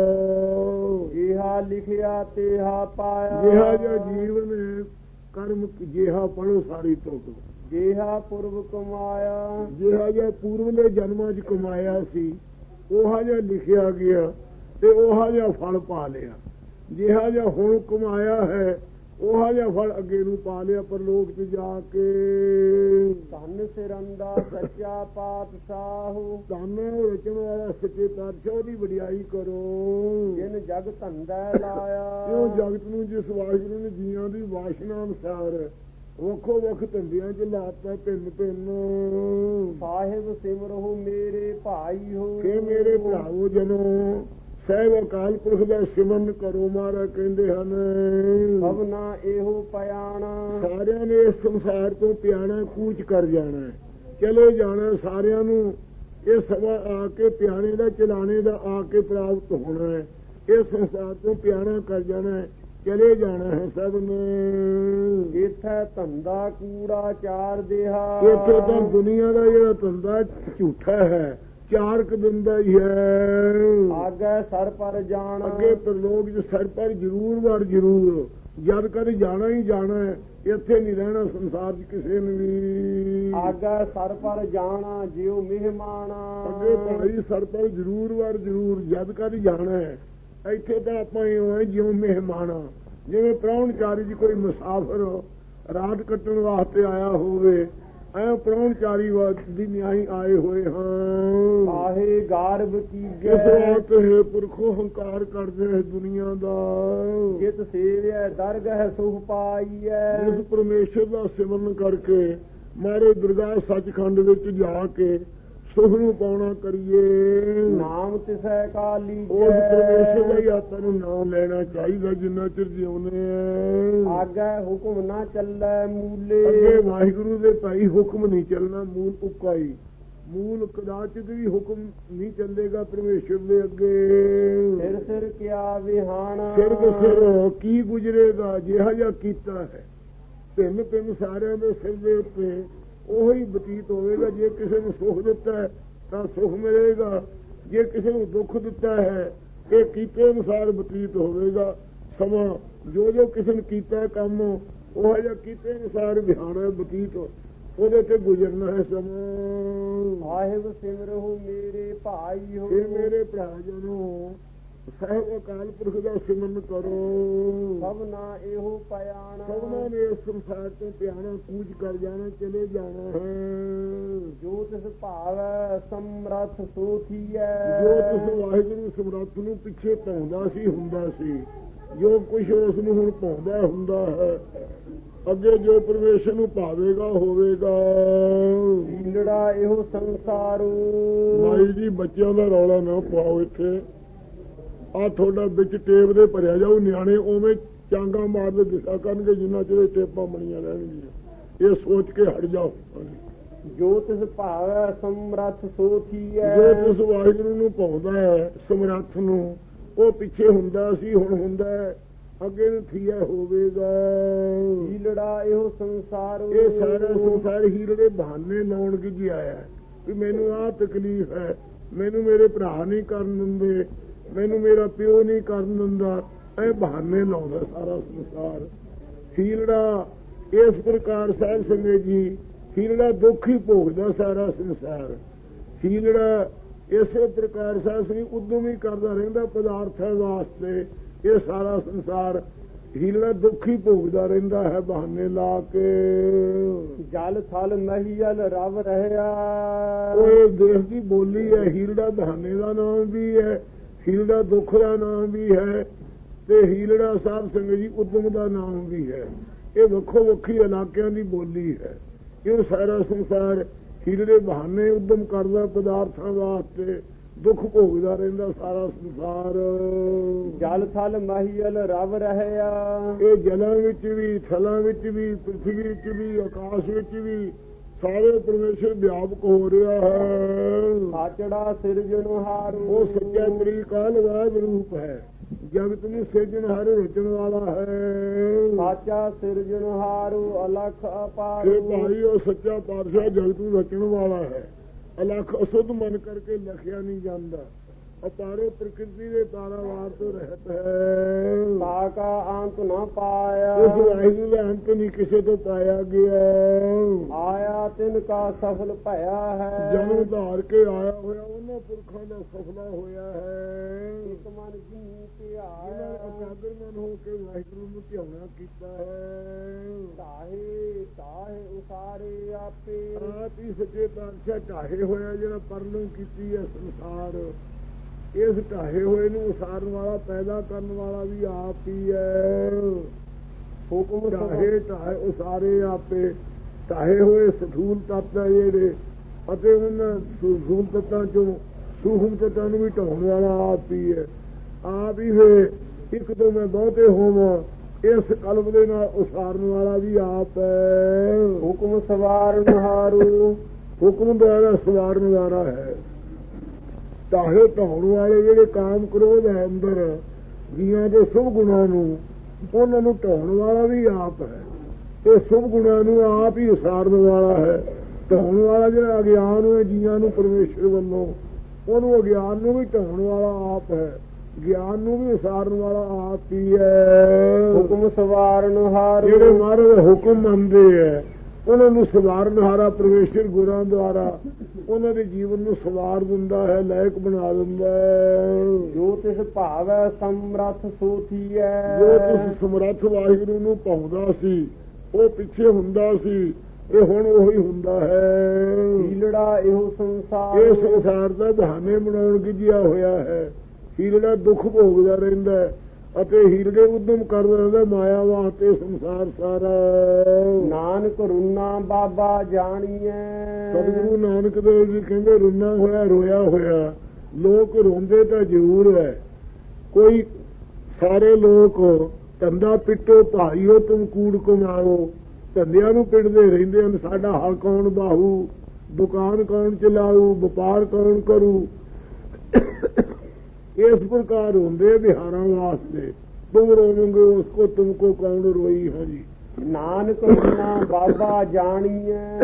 ਜਿਹਾ ਲਿਖਿਆ ਤੇਹਾ ਪਾਇਆ, ਜਿਹਾ ਜਿਹਾ ਜੀਵ ਨੇ ਕਰਮ ਜਿਹਾ ਪੜੋ ਸਾਰੀ ਤੋਂ, ਜਿਹਾ ਪੁਰਬ ਕਮਾਇਆ, ਜਿਹਾ ਜਿਹਾ ਪੂਰਵਲੇ ਜਨਮਾਂ 'ਚ ਕਮਾਇਆ ਸੀ ਉਹ ਜਿਹਾ ਲਿਖਿਆ ਗਿਆ ਤੇ ਉਹ ਜਿਹਾ ਫਲ ਪਾ ਲਿਆ। ਜਿਹਾ ਜਿਹਾ ਹੁਣ ਕਮਾਇਆ ਹੈ ਉਹ ਜਿਹਾ ਫਲ ਅੱਗੇ ਨੂੰ ਪਾ ਲਿਆ ਪਰਲੋਕ 'ਚ ਜਾ ਕੇ। ਧੰਨ ਸਿਰੰਦਾ ਸੱਚਾ ਪਾਤਸ਼ਾਹ, ਧੰਨ ਰਚਣ ਵਾਲਾ ਸੱਚੇ ਪਾਤਸ਼ਾਹ ਦੀ ਵਡਿਆਈ ਕਰੋ। ਜਿਨ ਜਗ ਧੰਦਾ ਲਾਇਆ, ਕਿਉਂ ਜਗਤ ਨੂੰ ਜਿਸ ਵਾਸ਼ਨਾ ਨੇ ਜੀਆਂ ਦੀ ਵਾਸ਼ਨਾ ਅਨੁਸਾਰ ਵੱਖੋ ਵੱਖ ਧੰਦਿਆਂ 'ਚ ਲਾਤਾ ਭਿੰਨ ਭਿੰਨ। ਸਾਹਿਬ ਸਿਮਰਹੁ ਮੇਰੇ ਭਾਈ ਹੋ, ਕਿ ਮੇਰੇ ਭਰਾਵੋ ਜਨੋ ਸਹਿਬ ਅਕਾਲ ਪੁਰਖ ਦਾ ਸਿਮਰਨ ਕਰੋ। ਮਹਾਰਾਜ ਕਹਿੰਦੇ ਹਨ ਸਭਨਾ ਇਹੋ ਪਿਆਣਾ, ਸਾਰਿਆਂ ਨੇ ਇਸ ਸੰਸਾਰ ਤੋਂ ਪਿਆਣਾ ਕੂਚ ਕਰ ਜਾਣਾ, ਚਲੇ ਜਾਣਾ। ਸਾਰਿਆਂ ਨੂੰ ਇਹ ਸਮਾਂ ਆ ਕੇ ਪਿਆਣੇ ਦਾ ਚਲਾਣੇ ਦਾ ਆ ਕੇ ਪ੍ਰਾਪਤ ਹੋਣਾ ਹੈ। ਇਹ ਸੰਸਾਰ ਤੋਂ ਪਿਆਣਾ ਕਰ ਜਾਣਾ ਹੈ, ਚਲੇ ਜਾਣਾ ਹੈ ਸਭ ਨੇ। ਇੱਥੇ ਧੰਦਾ ਕੂੜਾ ਚਾਰ ਦੇਹਾ, ਇੱਥੇ ਤਾਂ ਦੁਨੀਆ ਦਾ ਜਿਹੜਾ ਧੰਦਾ ਝੂਠਾ ਹੈ, ਚਾਰ ਕੁ ਦਿਨ ਦਾ ਹੀ ਹੈ। ਆਗੇ ਸਰ ਪਰ ਜਾਣ, ਅੱਗੇ ਪ੍ਰਲੋਕ 'ਚ ਸਰ ਪਰ ਜ਼ਰੂਰ ਵਰ ਜ਼ਰੂਰ, ਜਦ ਕਦੇ ਜਾਣਾ ਹੀ ਜਾਣਾ ਹੈ। ਇੱਥੇ ਨਹੀਂ ਰਹਿਣਾ ਸੰਸਾਰ 'ਚ ਕਿਸੇ ਨੇ ਵੀ। ਆਗੇ ਸਰ ਪਰ ਜਾਣਾ ਜਿਉ ਮਹਿਮਾਨਾ, ਅੱਗੇ ਭਾਈ ਸਰ ਪਰ ਜ਼ਰੂਰ ਵਰ ਜ਼ਰੂਰ, ਜਦ ਕਦੇ ਜਾਣਾ ਹੈ। ਇੱਥੇ ਤਾਂ ਆਪਾਂ ਇਉਂ ਹੈ ਜਿਉਂ ਮਹਿਮਾਨਾ, ਜਿਵੇਂ ਪ੍ਰਾਹੁਣਚਾਰੀ 'ਚ ਕੋਈ ਮੁਸਾਫਰ ਰਾਤ ਕੱਟਣ ਵਾਸਤੇ ਆਇਆ ਹੋਵੇ, ਐ ਪ੍ਰਾਹੁਣਚਾਰੀ ਦੀ ਨਿਆਈ ਆਏ ਹੋਏ ਹਾਂ। ਆਹੇ ਗਾਰਬ ਕੀ ਗਏ ਪੁਰਖੋ ਹੰਕਾਰ ਕਰਦੇ ਹੈ ਦੁਨੀਆ ਦਾ। ਜਿਤ ਸੇਵਿਆ ਦਰਗਹ ਸੁਖ ਪਾਈਐ, ਜਿਸ ਪਰਮੇਸ਼ਰ ਦਾ ਸਿਮਰਨ ਕਰਕੇ ਮਾਰੇ ਦਰਗਾਹ ਸੱਚਖੰਡ ਵਿੱਚ ਜਾ ਕੇ ਸੁਖ ਨੂੰ ਪਾਉਣਾ ਕਰੀਏ। ਨਾਮ ਤਿਸੈ ਕਾਲੀ, ਉਸ ਪਰਮੇਸ਼ਰ ਦਾ ਹੀ ਆਪਾਂ ਨੂੰ ਨਾਮ ਲੈਣਾ ਚਾਹੀਦਾ ਜਿੰਨਾ ਚਿਰ ਜਿਉਂਦੇ ਆ। ਆਗੇ ਹੁਕਮ ਨਾ ਚੱਲੈ ਮੂਲੇ, ਅੱਗੇ ਵਾਹਿਗੁਰੂ ਦੇ ਭਾਈ ਹੁਕਮ ਨਹੀਂ ਚੱਲਣਾ, ਮੂਲ ਉਕਾਈ ਮੂਲ ਕਦਾਚਿਤ ਵੀ ਹੁਕਮ ਨਹੀਂ ਚੱਲੇਗਾ ਪਰਮੇਸ਼ਰ ਦੇ ਅੱਗੇ। ਸਿਰ ਸਿਰ ਕਿਆ ਵਿਹਾਣਾ, ਸਿਰ ਸਿਰ ਕੀ ਗੁਜਰੇਗਾ ਜਿਹਾ ਜਿਹਾ ਕੀਤਾ ਹੈ। ਭਿੰਨ ਭਿੰਨ ਸਾਰਿਆਂ ਦੇ ਸਿਰ ਦੇ ਉੱਤੇ ਉਹੀ ਬਤੀਤ ਹੋਵੇਗਾ। ਜੇ ਕਿਸੇ ਨੂੰ ਸੁਖ ਦਿੱਤਾ ਹੈ ਤਾਂ ਸੁਖ ਮਿਲੇਗਾ, ਜੇ ਕਿਸੇ ਨੂੰ ਦੁੱਖ ਦਿੱਤਾ ਹੈ ਇਹ ਕੀਤੇ ਅਨੁਸਾਰ ਬਤੀਤ ਹੋਵੇਗਾ। ਸਮਾਂ ਜੋ ਜੋ ਕਿਸੇ ਨੇ ਕੀਤਾ ਕੰਮ ਉਹ ਜਿਹਾ ਕੀਤੇ ਅਨੁਸਾਰ ਵਿਹਾਣਾ ਬਤੀਤ ਉਹਦੇ ਤੇ ਗੁਜ਼ਰਨਾ ਹੈ ਸਮਾਂ। ਸਾਹਿਬ ਸਿਮਰਹੁ ਮੇਰੇ ਭਾਈ ਹੋ, ਇਹ ਮੇਰੇ ਭਰਾ ਜਨੋ ਸਾਹਿਬ ਅਕਾਲ ਪੁਰਖ ਦਾ ਸਿਮਰਨ ਕਰੋ। ਸਭਨਾ ਇਹੋ ਪਿਆਣਾ, ਸਭਨਾਂ ਨੇ ਇਸ ਸੰਸਾਰ ਤੋਂ ਪਿਆਣਾ ਕੂਚ ਕਰ ਜਾਣਾ, ਚਲੇ ਜਾਣਾ ਹੈ। ਜੋ ਤਿਸ ਭਾਵੈ ਸਮਰਥ ਸੋ ਥੀਐ, ਜੋ ਤਿਸ ਵਾਹਿਗੁਰੂ ਸਮਰੱਥ ਨੂੰ ਪਿੱਛੇ ਪਾਉਂਦਾ ਸੀ ਹੁੰਦਾ ਸੀ, ਜੋ ਕੁਛ ਉਸ ਨੂੰ ਹੁਣ ਪਾਉਂਦਾ ਹੁੰਦਾ ਹੈ, ਅੱਗੇ ਜੋ ਪਰਮੇਸ਼ਰ ਨੂੰ ਭਾਵੇਗਾ ਹੋਵੇਗਾ। ਹੀਲੜਾ ਇਹੋ ਸੰਸਾਰੋ, ਮਾਈ ਜੀ ਬੱਚਿਆਂ ਦਾ ਰੌਲਾ ਨਾ ਪਾਓ ਇੱਥੇ। ਆ ਤੁਹਾਡਾ ਵਿੱਚ ਟੇਪ ਦੇ ਭਰਿਆ ਜਾਊ, ਨਿਆਣੇ ਉਵੇਂ ਚਾਂਗਾ ਮਾਰਦੇ ਦਿਸ਼ਾ ਕਰਨਗੇ ਜਿੰਨਾ ਚਿਰ ਟੇਪਾਂ ਬਣੀਆਂ ਰਹਿਣਗੀਆਂ। ਇਹ ਸੋਚ ਕੇ ਹਟ ਜਾਓ। ਜੋ ਤਿਸ ਭਾਵੈ ਸਮਰਥ ਸੋ ਥੀਐ, ਜੋ ਤਿਸ ਵਾਹਿਗੁਰੂ ਨੂੰ ਪਾਉਂਦਾ ਹੈ ਸਮਰੱਥ ਨੂੰ, ਉਹ ਪਿੱਛੇ ਹੁੰਦਾ ਸੀ ਹੁਣ ਹੁੰਦਾ ਹੈ, ਅੱਗੇ ਨੂੰ ਥੀਆ ਹੋਵੇਗਾ। ਹੀਲੜਾ ਇਹੋ ਸੰਸਾਰੋ, ਇਹ ਸਾਰਾ ਸੰਸਾਰ ਹੀਲੜੇ ਬਹਾਨੇ ਲਾਉਣ ਕੀ ਆਇਆ ਵੀ ਮੈਨੂੰ ਆਹ ਤਕਲੀਫ ਹੈ, ਮੈਨੂੰ ਮੇਰੇ ਭਰਾ ਨਹੀਂ ਕਰਨ ਦਿੰਦੇ, ਮੈਨੂੰ ਮੇਰਾ ਪਿਓ ਨਹੀਂ ਕਰਨ ਦਿੰਦਾ, ਇਹ ਬਹਾਨੇ ਲਾਉਂਦਾ ਸਾਰਾ ਸੰਸਾਰ। ਹੀਲੜਾ ਇਸ ਪ੍ਰਕਾਰ ਸਾਹਿਬ ਸੰਗਤ ਜੀ, ਹੀਲੜਾ ਦੁੱਖ ਹੀ ਭੋਗਦਾ ਸਾਰਾ ਸੰਸਾਰ। ਹੀਲੜਾ ਇਸੇ ਪ੍ਰਕਾਰ ਸਾਹਿਬ ਸੰਗਤ ਉਦਮ ਹੀ ਕਰਦਾ ਰਹਿੰਦਾ ਪਦਾਰਥਾਂ ਵਾਸਤੇ। ਇਹ ਸਾਰਾ ਸੰਸਾਰ ਹੀਲੜਾ ਦੁੱਖ ਹੀ ਭੋਗਦਾ ਰਹਿੰਦਾ ਹੈ ਬਹਾਨੇ ਲਾ ਕੇ। ਜਲ ਥਲ ਮਹੀਲ ਰਵ ਰਹਿਆ, ਉਹ ਦੇਸ਼ ਦੀ ਬੋਲੀ ਹੈ। ਹੀਲੜਾ ਬਹਾਨੇ ਦਾ ਨਾਮ ਵੀ ਹੈ, ਹੀਲੜਾ ਦੁੱਖ ਦਾ ਨਾਮ ਵੀ ਹੈ, ਤੇ ਹੀਲੜਾ ਸਾਹਿਬ ਸੰਗਤ ਜੀ ਉਦਮ ਦਾ ਨਾਮ ਵੀ ਹੈ। ਇਹ ਵੱਖੋ ਵੱਖਰੀ ਇਲਾਕਿਆਂ ਦੀ ਬੋਲੀ ਹੈ। ਇਹ ਸਾਰਾ ਸੰਸਾਰ ਹੀਲੜੇ ਬਹਾਨੇ ਉਦਮ ਕਰਦਾ ਪਦਾਰਥਾਂ ਵਾਸਤੇ, ਦੁੱਖ ਭੋਗਦਾ ਰਹਿੰਦਾ ਸਾਰਾ ਸੰਸਾਰ। ਜਲ ਥਲ ਮਹੀਲ ਰਵ ਰਹਿਆ, ਇਹ ਜਲਾਂ ਵਿੱਚ ਵੀ, ਥਲਾਂ ਵਿੱਚ ਵੀ, ਪ੍ਰਿਥਵੀ ਵਿੱਚ ਵੀ, ਆਕਾਸ਼ ਵਿੱਚ ਵੀ ਸਾਰੇ ਪਰਮੇਸ਼ਰ ਵਿਆਪਕ ਹੋ ਰਿਹਾ ਹੈ। ਸਾਚੜਾ ਸਿਰਜਣਹਾਰੂ, ਉਹ ਸੱਚਾ ਤਰੀਕਾਲ ਵਾਹਿਗੁਰੂ ਰੂਪ ਹੈ, ਜਗਤ ਨੂੰ ਸਿਰਜਣਹਾਰ ਰਚਣ ਵਾਲਾ ਹੈ। ਸਾਚਾ ਸਿਰਜਣਹਾਰੂ ਅਲਖ ਅਪਾਰ, ਇਹ ਭਾਈ ਉਹ ਸੱਚਾ ਪਾਤਸ਼ਾਹ ਜਗਤ ਨੂੰ ਰਚਣ ਵਾਲਾ ਹੈ। ਅਲਖ ਅਸੁੱਧ ਮਨ ਕਰਕੇ ਲਖਿਆ ਨਹੀਂ ਜਾਂਦਾ, ਅਪਾਰੋ ਪ੍ਰਕਿਰਤੀ ਦੇ ਤਾਰਾਵਾਰ ਤੋਂ ਰਹਿਤ ਹੈ। ਸਾਕਾ ਅੰਤ ਨਾ ਪਾਇਆ, ਇਸ ਵਾਹਿਗੁਰੂ ਦਾ ਅੰਤ ਨਹੀਂ ਕਿਸੇ ਤੋਂ ਪਾਇਆ ਗਿਆ। ਆਇਆ ਤਿਨ ਕਾ ਸਫਲ ਭਇਆ ਹੈ, ਜਨਮ ਧਾਰ ਕੇ ਆਇਆ ਹੋਇਆ ਉਹਨਾਂ ਪੁਰਖਾਂ ਦਾ ਸਫਲਾ ਹੋਇਆ ਹੈ। ਇਕ ਮਨ ਜੀ ਧਿਆਇਆ, ਜਿਹਨਾਂ ਨੇ ਇਕਾਗਰ ਮਨ ਹੋ ਕੇ ਵਾਹਿਗੁਰੂ ਨੂੰ ਧਿਆਉਣਾ ਕੀਤਾ ਹੈ। ਤਾਹੇ ਤਾਹੇ ਉਸਾਰੇ ਆਪੇ, ਆਪ ਹੀ ਸੱਚੇ ਪਾਤਸ਼ਾਹ ਢਾਹੇ ਹੋਇਆ ਜਿਹੜਾ ਪਰਲੋਂ ਕੀਤੀ ਹੈ ਸੰਸਾਰ। ਇਸ ਢਾਹੇ ਹੋਏ ਨੂੰ ਉਸਾਰਨ ਵਾਲਾ, ਪੈਦਾ ਕਰਨ ਵਾਲਾ ਵੀ ਆਪ ਹੀ ਹੈ। ਹੁਕਮ ਢਾਹੇ ਢਾਹੇ ਉਸਾਰੇ ਆਪੇ। ਢਾਹੇ ਹੋਏ ਸਥੂਲ ਤੱਤ ਹੈ ਜਿਹੜੇ, ਅਤੇ ਉਹਨਾਂ ਸੂਖਮ ਤੱਤਾਂ ਚੋਂ ਸੂਖਮ ਤੱਤਾਂ ਨੂੰ ਵੀ ਢਾਉਣ ਵਾਲਾ ਆਪ ਹੀ ਹੈ। ਆਪ ਹੀ ਵੇ ਇੱਕ ਤੋਂ ਮੈਂ ਬਹੁਤੇ ਹੋਵਾਂ, ਇਸ ਕਲਮ ਦੇ ਨਾਲ ਉਸਾਰਨ ਵਾਲਾ ਵੀ ਆਪ ਹੈ। ਹੁਕਮ ਸਵਾਰਨਹਾਰੂ, ਹੁਕਮ ਦੁਆਰਾ ਸਵਾਰਨ ਵਾਲਾ ਹੈ। ਢਾਹੇ ਢਾਉਣ ਵਾਲੇ ਜਿਹੜੇ ਕਾਮ ਕ੍ਰੋਧ ਹੈ ਅੰਦਰ ਜੀਆਂ ਦੇ ਸੁਭ ਗੁਣਾਂ ਨੂੰ, ਉਹਨਾਂ ਨੂੰ ਢਾਉਣ ਵਾਲਾ ਵੀ ਆਪ ਹੈ। ਇਹ ਸੁਭ ਗੁਣਾਂ ਨੂੰ ਆਪ ਹੀ ਉਸਾਰਨ ਵਾਲਾ ਹੈ। ਢਾਉਣ ਵਾਲਾ ਜਿਹੜਾ ਅਗਿਆਨ ਹੈ ਜੀਆਂ ਨੂੰ ਪਰਮੇਸ਼ਰ ਵੱਲੋਂ, ਉਹਨੂੰ ਅਗਿਆਨ ਨੂੰ ਵੀ ਢਾਉਣ ਵਾਲਾ ਆਪ ਹੈ, ਗਿਆਨ ਨੂੰ ਵੀ ਉਸਾਰਨ ਵਾਲਾ ਆਪ ਹੀ ਹੈ। ਹੁਕਮ ਸਵਾਰਨਹਾਰੂ, ਜਿਹੜੇ ਮਹਾਰਾਜ ਦਾ ਹੁਕਮ ਮੰਨਦੇ ਹੈ ਉਹਨਾਂ ਨੂੰ ਸਵਾਰਨਹਾਰਾ ਪਰਮੇਸ਼ਰ ਗੁਰਾਂ ਦੁਆਰਾ ਉਹਨਾਂ ਦੇ ਜੀਵਨ ਨੂੰ ਸਵਾਰ ਦਿੰਦਾ ਹੈ, ਲਾਇਕ ਬਣਾ ਦਿੰਦਾ ਹੈ। ਜੋ ਤਿਸ ਭਾਵੈ ਸਮਰੱਥ ਸੋਥੀਐ, ਜੋ ਤਿਸ ਸਮਰੱਥ ਵਾਹਿਗੁਰੂ ਨੂੰ ਪਾਉਂਦਾ ਸੀ ਉਹ ਪਿੱਛੇ ਹੁੰਦਾ ਸੀ, ਇਹ ਹੁਣ ਉਹੀ ਹੁੰਦਾ ਹੈ। ਹੀਲੜਾ ਇਹੋ ਸੰਸਾਰ, ਇਹ ਸੰਸਾਰ ਦਾ ਬਹਾਨੇ ਬਣਾਉਣ ਗਿੱਜਿਆ ਹੋਇਆ ਹੈ। ਹੀਲੜਾ ਦੁੱਖ ਭੋਗਦਾ ਰਹਿੰਦਾ ਹੈ ਅਤੇ ਹੀਲੜੇ ਉਦਮ ਕਰਦਾ ਰਹਿੰਦਾ ਮਾਇਆ ਵਾਸਤੇ ਸੰਸਾਰ ਸਾਰਾ। ਨਾਨਕ ਰੁਨਾ ਬਾਬਾ ਜਾਣੀਐ, ਸਤਿਗੁਰੂ ਨਾਨਕ ਦੇਵ ਜੀ ਕਹਿੰਦੇ ਰੁਨਾ ਹੋਇਆ ਰੋਇਆ ਹੋਇਆ। ਲੋਕ ਰੋਂਦੇ ਤਾਂ ਜ਼ਰੂਰ ਹੈ, ਕੋਈ ਸਾਰੇ ਲੋਕ ਧੰਦਾ ਪਿੱਟੋ ਭਾਈਓ ਤੁਮ ਕੂੜ ਕਮਾਓ, ਧੰਦਿਆਂ ਨੂੰ ਪਿੱਟਦੇ ਰਹਿੰਦੇ ਹਨ। ਸਾਡਾ ਹੱਕ ਕੌਣ ਬਾਹੂ, ਦੁਕਾਨ ਕੌਣ ਚਲਾਊ, ਵਪਾਰ ਕੌਣ ਕਰੂ। ਇਸ ਪ੍ਰਕਾਰ ਹੁੰਦੇ ਵਿਹਾਰਾਂ ਵਾਸਤੇ। ਤੁਮ ਰੋਵੋਗੇ ਉਸਕੋ ਤੁਮਕੋ ਕੌਣ ਰੋਈ ਹੈ ਜੀ। ਨਾਨਕ ਰੁਨਾ ਬਾਬਾ ਜਾਣੀਐ,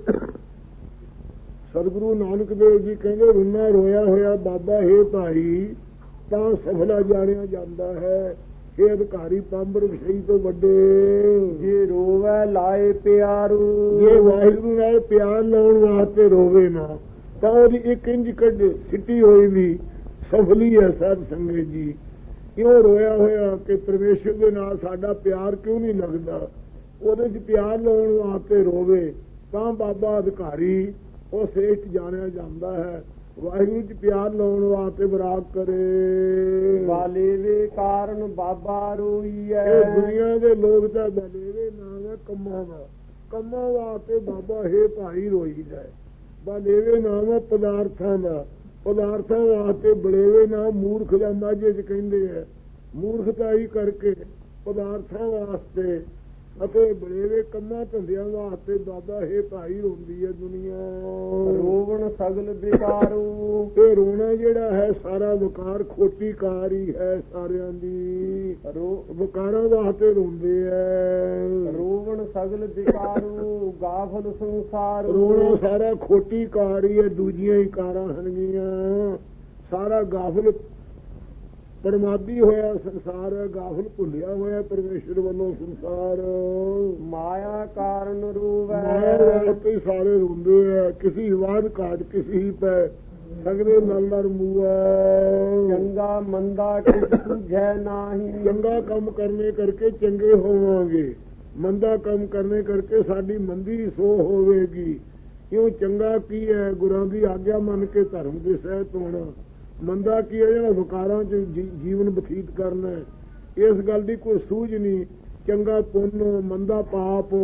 ਸਤਿਗੁਰੂ ਨਾਨਕ ਦੇਵ ਜੀ ਕਹਿੰਦੇ ਰੁਨਾ ਰੋਇਆ ਹੋਇਆ ਬਾਬਾ ਹੈ ਭਾਈ ਤਾਂ ਸਫਲਾ ਜਾਣਿਆ ਜਾਂਦਾ ਹੈ। ਇਹ ਅਧਿਕਾਰੀ ਪੰਬਰ ਵਿਸ਼ਈ ਤੋਂ ਵੱਡੇ। ਜੇ ਰੋਵੈ ਲਾਏ ਪਿਆਰੂ, ਜੇ ਵਾਹਿਗੁਰੂ ਨਾਲ ਪਿਆਰ ਲਾਉਣ ਵਾਸਤੇ ਰੋਵੇ ਨਾ ਤਾਂ ਉਹਦੀ ਇੱਕ ਇੰਜ ਕੱਢ ਸਿੱਟੀ ਹੋਈ ਵੀ ਸਫਲੀ ਹੈ। ਸਾਧ ਸੰਗਤ ਜੀ ਕਿਉਂ ਰੋਇਆ ਹੋਇਆ ਕਿ ਪਰਮੇਸ਼ਰ ਦੇ ਨਾਲ ਸਾਡਾ ਪਿਆਰ ਕਿਉਂ ਨਹੀਂ ਲੱਗਦਾ। ਉਹਦੇ 'ਚ ਪਿਆਰ ਲਾਉਣ ਵਾਸਤੇ ਰੋਵੇ ਤਾਂ ਬਾਬਾ ਅਧਿਕਾਰੀ ਉਹ ਸ੍ਰੇਸ਼ਟ ਜਾਣਿਆ ਜਾਂਦਾ ਹੈ। ਵਾਹਿਗੁਰੂ 'ਚ ਪਿਆਰ ਲਾਉਣ ਵਾਸਤੇ ਬਰਾਕ ਕਰੇ। ਬਾਲੇਵੇ ਕਾਰਨ ਬਾਬਾ ਰੋਈਐ, ਇਹ ਦੁਨੀਆ ਦੇ ਲੋਕ ਤਾਂ ਬਾਲੇਵੇ ਨਾਮ ਹੈ ਕੰਮਾਂ ਦਾ, ਕੰਮਾਂ ਵਾਸਤੇ ਬਾਬਾ ਹੈ ਭਾਈ ਰੋਈਦਾ। ਬਾਲੇਵੇ ਨਾਮ ਹੈ ਪਦਾਰਥਾਂ ਦਾ, ਪਦਾਰਥਾਂ ਵਾਸਤੇ ਬਲੇਵੇ ਨਾਮ ਮੂਰਖ ਦਾ ਮਾਝੇ 'ਚ ਕਹਿੰਦੇ ਹੈ। ਮੂਰਖਤਾਈ ਕਰਕੇ ਪਦਾਰਥਾਂ ਵਾਸਤੇ ਅਤੇ ਬਲੇਵੇ ਕੰਮਾਂ ਧੰਦਿਆਂ ਵਾਸਤੇ ਬਾਬਾ ਹੈ ਭਾਈ ਰੋਂਦੀ ਹੈ ਦੁਨੀਆ। ਰੋਵਣ ਸਗਲ ਬੇਕਾਰੂ, ਇਹ ਰੋਣਾ ਜਿਹੜਾ ਹੈ ਸਾਰਾ ਵਿਕਾਰ ਖੋਟੀ ਕਾਰ ਹੀ ਹੈ ਸਾਰਿਆਂ ਦੀ। ਵਿਕਾਰਾਂ ਵਾਸਤੇ ਰੋਂਦੇ ਹੈ। ਰੋਵਣ ਸਗਲ ਬੇਕਾਰੂ, ਗਾਫਲ ਸੰਸਾਰ, ਰੋਣਾ ਸਾਰਾ ਖੋਟੀ ਕਾਰ ਹੀ ਹੈ, ਦੂਜੀਆਂ ਹੀ ਕਾਰਾਂ ਹਨਗੀਆਂ। ਸਾਰਾ ਗਾਫਲ ਪਰਮਾਦੀ ਹੋਇਆ ਸੰਸਾਰ ਹੈ, ਗਾਫਲ ਭੁੱਲਿਆ ਹੋਇਆ ਪਰਮੇਸ਼ਰ ਵੱਲੋਂ ਸੰਸਾਰ। ਮਾਇਆ ਕਾਰਨ ਰੋਵੈ, ਮਾਇਆ ਵਾਸਤੇ ਸਾਰੇ ਰੋਂਦੇ ਹੈ। ਕਿਸੇ ਵਾਦ ਘਾਟ ਕਿਸੇ ਹੀ ਪੈ ਸਗਲੇ ਨਲ ਨਰ ਮੂਆ। ਚੰਗਾ ਮੰਦਾ ਕਿਛ ਸੁਝੈ ਨਾਹੀ, ਚੰਗਾ ਕੰਮ ਕਰਨੇ ਕਰਕੇ ਚੰਗੇ ਹੋਵਾਂਗੇ, ਮੰਦਾ ਕੰਮ ਕਰਨੇ ਕਰਕੇ ਸਾਡੀ ਮੰਦੀ ਸੋ ਹੋਵੇਗੀ। ਕਿਉਂ ਚੰਗਾ ਕੀ ਹੈ? ਗੁਰਾਂ ਦੀ ਆਗਿਆ ਮੰਨ ਕੇ ਧਰਮ ਦੇ ਸਹਿਤ ਹੋਣਾ। ਮੰਦਾ ਕੀ ਹੈ? ਜਿਹੜਾ ਵਿਕਾਰਾਂ 'ਚ ਜੀਵਨ ਬਤੀਤ ਕਰਨਾ। ਇਸ ਗੱਲ ਦੀ ਕੋਈ ਸੂਝ ਨਹੀਂ। ਚੰਗਾ ਪੁੰਨ ਮੰਦਾ ਪਾਪ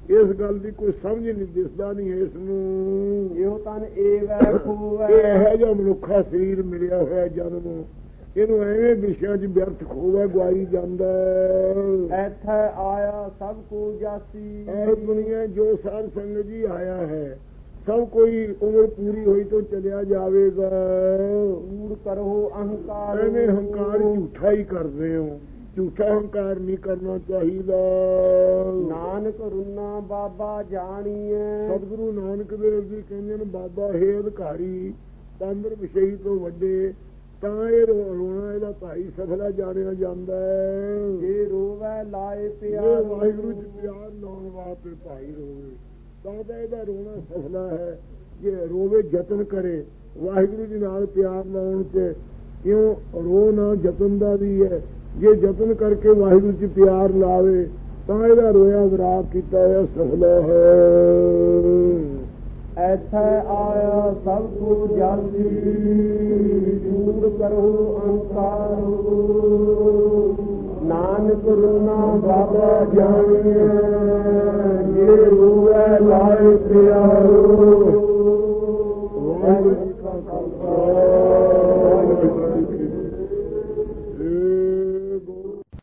ਇਸ ਗੱਲ ਦੀ ਕੋਈ ਸਮਝ ਨਹੀਂ ਦਿਸਦਾ ਨਹੀਂ ਇਸ ਨੂੰ। ਇਹੋ ਤਨ ਏਵੈ ਖੋਵੈ, ਇਹੋ ਜਿਹਾ ਮਨੁੱਖਾ ਸਰੀਰ ਮਿਲਿਆ ਹੋਇਆ ਜਨਮ, ਇਹਨੂੰ ਐਵੇਂ ਵਿਸ਼ਿਆਂ 'ਚ ਵਿਅਰਥ ਖੋਵਾ ਗਵਾਈ ਜਾਂਦਾ। ਐਥੈ ਆਇਆ ਸਭ ਕੋ ਜਾਸੀ, ਇਹ ਦੁਨੀਆ ਜੋ ਸਾਧ ਸੰਗਤ ਜੀ ਆਇਆ ਹੈ ਸਭ ਕੋਈ ਉਮਰ ਪੂਰੀ ਹੋਈ ਤੋਂ ਚਲਿਆ ਜਾਵੇਗਾ। ਦੂਰ ਕਰੋ ਅਹੰਕਾਰ, ਐਵੇਂ ਹੰਕਾਰ ਝੂਠਾ ਹੀ ਕਰਦੇ ਹੋ, ਝੂਠਾ ਹੰਕਾਰ ਨਹੀਂ ਕਰਨਾ ਚਾਹੀਦਾ। ਨਾਨਕ ਰੁਨਾ ਬਾਬਾ ਜਾਣੀਐ, ਸਤਿਗੁਰੂ ਨਾਨਕ ਦੇਵ ਜੀ ਕਹਿੰਦੇ ਨੇ ਬਾਬਾ ਹੈ ਅਧਿਕਾਰੀ ਤੰਦਰ ਵਿਸ਼ਈ ਤੋਂ ਵੱਡੇ, ਤਾਂ ਇਹ ਰੋਣਾ ਇਹਦਾ ਭਾਈ ਸਫਲਾ ਜਾਣਿਆ ਜਾਂਦਾ ਹੈ। ਜੇ ਰੋਵੈ ਲਾਏ ਪਿਆਰ ਵਾਹਿਗੁਰੂ ਜੀ ਪਿਆਰ ਲਾਉਣ ਵਾਸਤੇ ਭਾਈ ਰੋਵੇ ਤਾਂ ਇਹਦਾ ਰੋਣਾ ਸਫਲਾ ਹੈ। ਜੇ ਰੋਵੇ ਯਤਨ ਕਰੇ ਵਾਹਿਗੁਰੂ ਜੀ ਨਾਲ ਪਿਆਰ ਲਾਉਣ 'ਚ, ਕਿਉਂ ਰੋ ਨਾ ਯਤਨ ਦਾ ਵੀ ਹੈ। ਜੇ ਯਤਨ ਕਰਕੇ ਵਾਹਿਗੁਰੂ ਜੀ ਪਿਆਰ ਲਾਵੇ ਤਾਂ ਇਹਦਾ ਰੋਇਆ ਵਿਰਾਗ ਕੀਤਾ ਹੋਇਆ ਸਫਲਾ ਹੈ। ਐਥੈ ਆਇਆ ਸਭ ਕੋ ਜਾਸੀ, ਦੂਰ ਕਰੋ ਅਹੰਕਾਰ। ਨਾਨਕ ਰੁਨਾ ਬਾਬਾ ਜਾਣੀਐ, ਜੇ ਰੋਵੈ ਲਾਏ ਪਿਆਰੋ। ਵਾਹਿਗੁਰੂ ਜੀ ਕਾ ਖਾਲਸਾ